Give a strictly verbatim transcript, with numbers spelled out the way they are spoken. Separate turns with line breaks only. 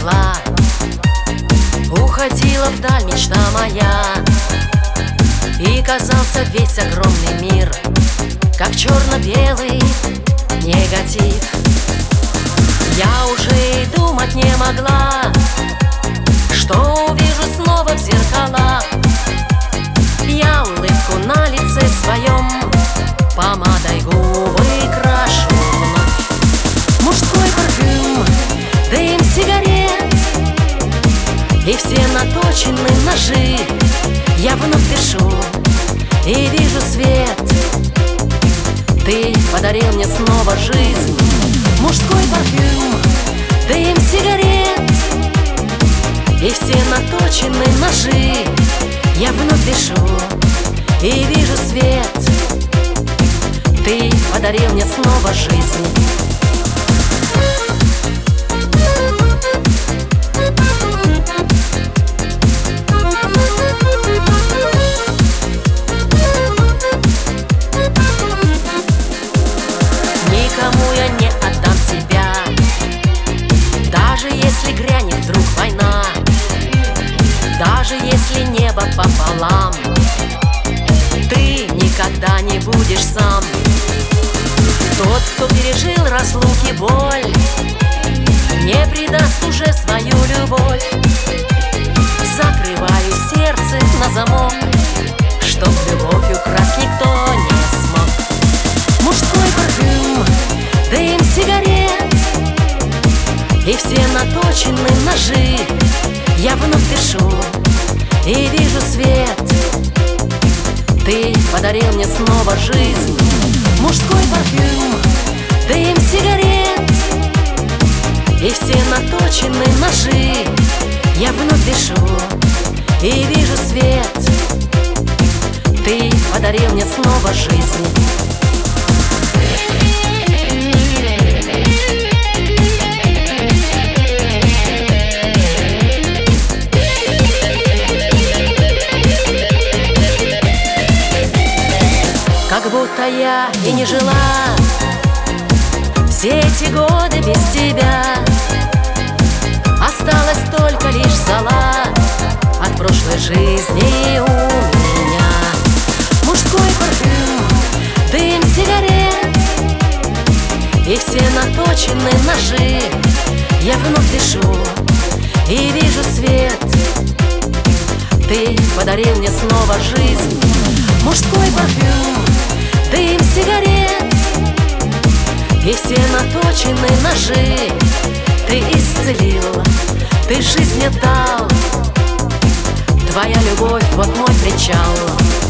могла. Уходила вдаль мечта моя, и казался весь огромный мир как черно-белый негатив. Я уже и думать не могла, что увижу снова в зеркалах. Я улыбку на лице своем помадой губы крашу вновь. Мужской парфюм, дым сигарет и все наточены ножи. Я вновь дышу и вижу свет. Ты подарил мне снова жизнь. Мужской парфюм, дым сигарет и все наточены ножи. Я вновь дышу и вижу свет. Ты подарил мне снова жизнь. Никому я не отдам тебя, даже если грянет вдруг война, даже если небо пополам, ты никогда не будешь сам. Тот, кто пережил разлуки боль, не предаст уже свою любовь. Закрываю сердце на замок, чтоб любовь украсть никто не смог. Мужской парфюм, дым сигарет и все наточены ножи. Я вновь дышу и вижу свет. Ты подарил мне снова жизнь. Мужской парфюм, дым сигарет и все наточены ножи. Я вновь дышу и вижу свет. Ты подарил мне снова жизнь. Как будто я и не жила все эти годы без тебя. Осталась только лишь зола от прошлой жизни у меня. Мужской парфюм, дым сигарет и все наточены ножи. Я вновь дышу и вижу свет. Ты подарил мне снова жизнь. Мужской парфюм, дым сигарет и все наточены ножи. Ты исцелил, ты жизнь мне дал. Твоя любовь, вот мой причал.